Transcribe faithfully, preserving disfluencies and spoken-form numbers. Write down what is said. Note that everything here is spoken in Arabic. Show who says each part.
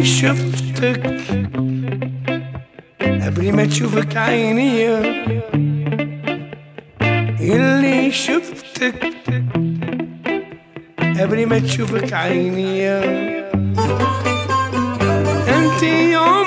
Speaker 1: شفتك قبل ما تشوفك عيني، اللي شفتك قبل ما تشوفك عيني، انت يوم